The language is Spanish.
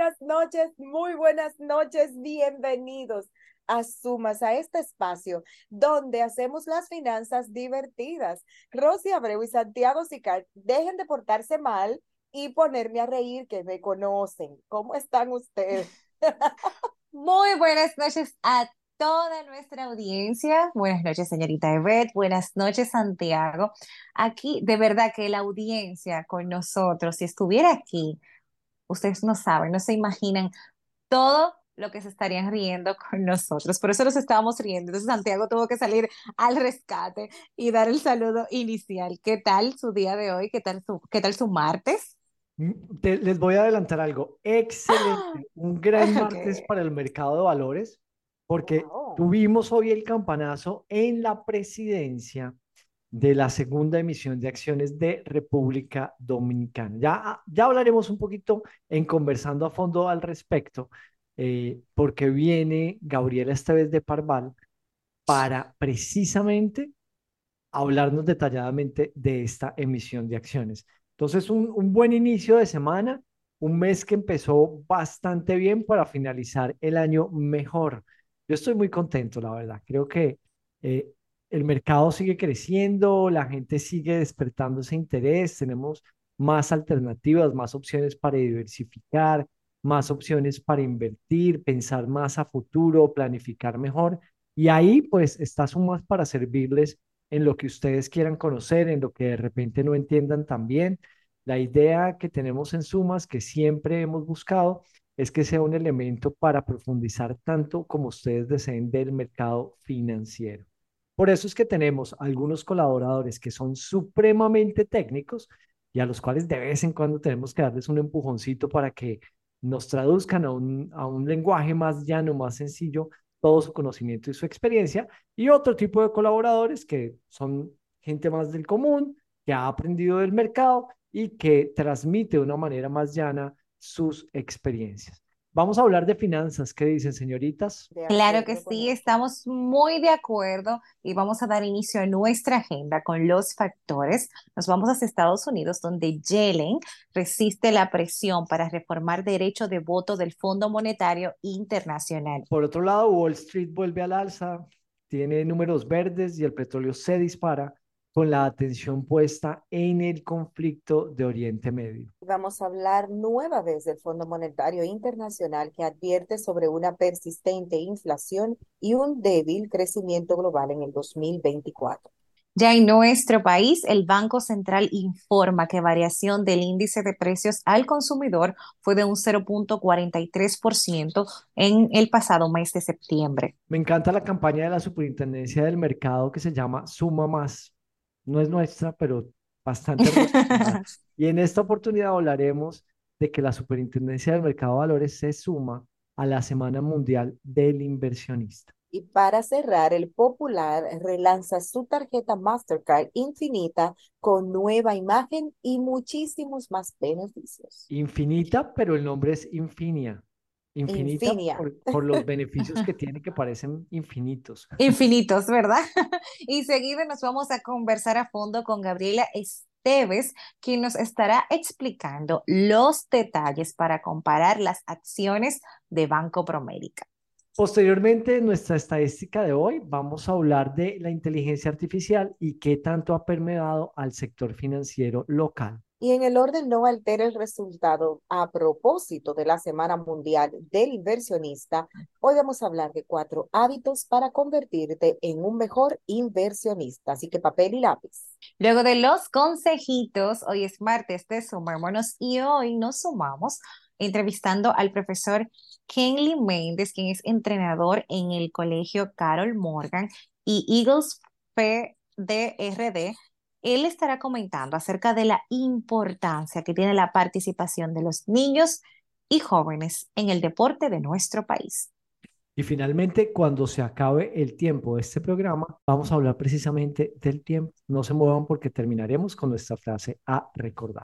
muy buenas noches, bienvenidos a Sumas, a este espacio donde hacemos las finanzas divertidas. Rosy Abreu y Santiago Sicar, dejen de portarse mal y ponerme a reír, que me conocen. ¿Cómo están ustedes? Muy buenas noches a toda nuestra audiencia. Buenas noches, señorita Everett. Buenas noches, Santiago. Aquí, de verdad que la audiencia con nosotros, si estuviera aquí, ustedes no saben, no se imaginan todo lo que se estarían riendo con nosotros. Por eso nos estábamos riendo. Entonces, Santiago tuvo que salir al rescate y dar el saludo inicial. ¿Qué tal su día de hoy? ¿Qué tal su martes? Les voy a adelantar algo. ¡Ah! Excelente. Un gran Ok. martes para el mercado de valores, porque Wow. tuvimos hoy el campanazo en la presidencia de la segunda emisión de acciones de República Dominicana. Ya hablaremos un poquito en conversando a fondo al respecto, porque viene Gabriela Esteves de Parval para precisamente hablarnos detalladamente de esta emisión de acciones. Entonces, un buen inicio de semana, un mes que empezó bastante bien para finalizar el año mejor. Yo estoy muy contento, la verdad. Creo que eh, el mercado sigue creciendo, la gente sigue despertando ese interés, tenemos más alternativas, más opciones para diversificar, más opciones para invertir, pensar más a futuro, planificar mejor. Y ahí pues está Sumas para servirles en lo que ustedes quieran conocer, en lo que de repente no entiendan también. La idea que tenemos en Sumas, que siempre hemos buscado, es que sea un elemento para profundizar tanto como ustedes deseen del mercado financiero. Por eso es que tenemos algunos colaboradores que son supremamente técnicos y a los cuales de vez en cuando tenemos que darles un empujoncito para que nos traduzcan a un lenguaje más llano, más sencillo, todo su conocimiento y su experiencia, y otro tipo de colaboradores que son gente más del común, que ha aprendido del mercado y que transmite de una manera más llana sus experiencias. Vamos a hablar de finanzas. ¿Qué dicen, señoritas? De Claro que acuerdo con sí, eso. estamos muy de acuerdo y vamos a dar inicio a nuestra agenda con los factores. Nos vamos hacia Estados Unidos, donde Yellen resiste la presión para reformar derecho de voto del Fondo Monetario Internacional. Por otro lado, Wall Street vuelve al alza, tiene números verdes y el petróleo se dispara con la atención puesta en el conflicto de Oriente Medio. Vamos a hablar nueva vez del Fondo Monetario Internacional que advierte sobre una persistente inflación y un débil crecimiento global en el 2024. Ya en nuestro país, el Banco Central informa que variación del índice de precios al consumidor fue de un 0,43% en el pasado mes de septiembre. Me encanta la campaña de la Superintendencia del Mercado que se llama Suma Más. No es nuestra, pero bastante relacionada. Y en esta oportunidad hablaremos de que la Superintendencia del Mercado de Valores se suma a la Semana Mundial del Inversionista. Y para cerrar, el Popular relanza su tarjeta Mastercard Infinita con nueva imagen y muchísimos más beneficios. Infinita, pero el nombre es Infinia. Infinita Infinia. por los beneficios que tiene que parecen infinitos. Infinitos, ¿verdad? Y seguido nos vamos a conversar a fondo con Gabriela Esteves, quien nos estará explicando los detalles para comparar las acciones de Banco Promérica. Posteriormente, en nuestra estadística de hoy, vamos a hablar de la inteligencia artificial y qué tanto ha permeado al sector financiero local. Y en el orden no altera el resultado. A propósito de la Semana Mundial del Inversionista, hoy vamos a hablar de 4 hábitos para convertirte en un mejor inversionista. Así que papel y lápiz. Luego de los consejitos, hoy es martes de Sumémonos y hoy nos sumamos entrevistando al profesor Kenley Méndez, quien es entrenador en el colegio Carol Morgan y Eagles PDRD. Él estará comentando acerca de la importancia que tiene la participación de los niños y jóvenes en el deporte de nuestro país. Y finalmente, cuando se acabe el tiempo de este programa, vamos a hablar precisamente del tiempo. No se muevan porque terminaremos con nuestra frase a recordar.